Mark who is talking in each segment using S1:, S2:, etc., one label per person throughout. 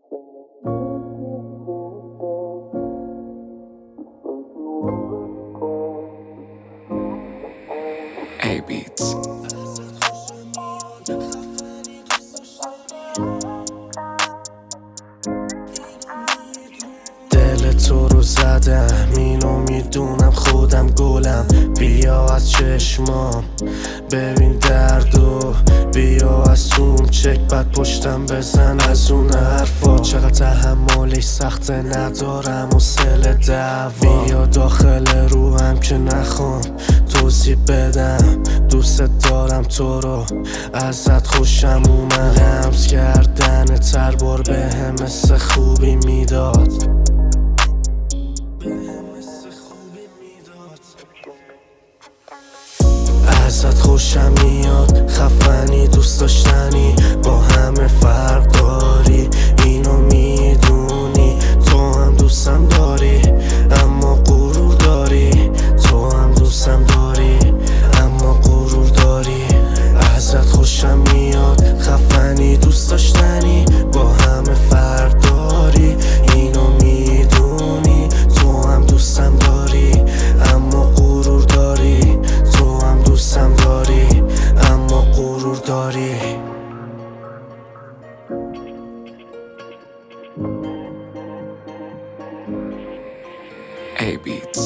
S1: A beats.
S2: دل تو رو زدم، اینو میدونم خودم گلم. بیا از چشمام ببین دردو، بیا از اون چک بعد پشتم بزن از اون حرفا. چقدر تحملش سخته ندارم حوصله دعوا. بیا داخل روحم که نخوام توضیح بدم. دوست دارم تو رو، ازت خوشم اومد. لمس کردن تر بار بهم مثل خوبی میداد. ازت خوشم میاد، خفنی دوست داشتنی، با همه فرق داری، اینو میدونی. تو هم دوستم داری اما غرور داری، تو هم دوستم داری اما غرور داری. ازت خوشم میاد، خفنی دوست داشتنی، با همه فرق داری، اینو میدونی. تو هم دوستم داری اما غرور داری، تو هم دوستم داری اما غرور داری.
S1: A beats.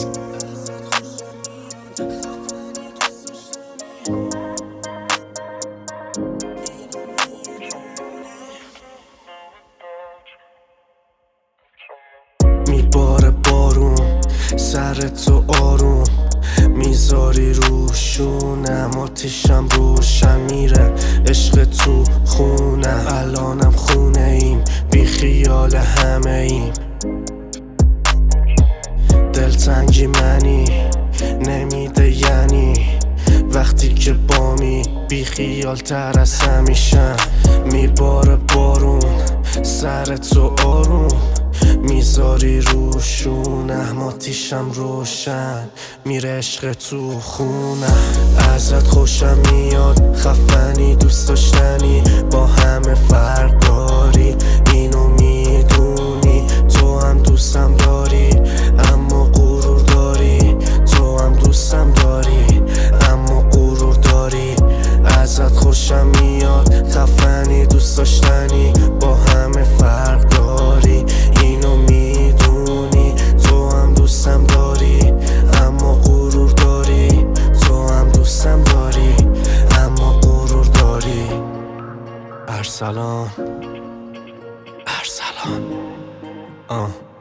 S2: میباره بارون سر تو آروم، میذاری روشونم، آتیشم روشن میره، عشق تو خونم. الانم خونه ایم، بی خیال همه ایم. دلتنگی منی نمیده یعنی، وقتی که بامی بی خیال تر از همیشم. میباره بارون سر تو آروم، میذاری روشونم، آتیشم روشن میره، عشق تو خونم. ازت خوشم میاد، خفنی دوست داشتنی، با همه فرق داری، اینو میدونی. تو هم دوستم داری اما غرور داری، تو هم دوستم داری اما غرور داری. ازت خوشم میاد، خفنی دوست داشتنی، با همه فرق داری، اینو میدونی. تو هم دوستم داری اما غرور داری، تو هم دوستم داری اما غرور داری. ارسلان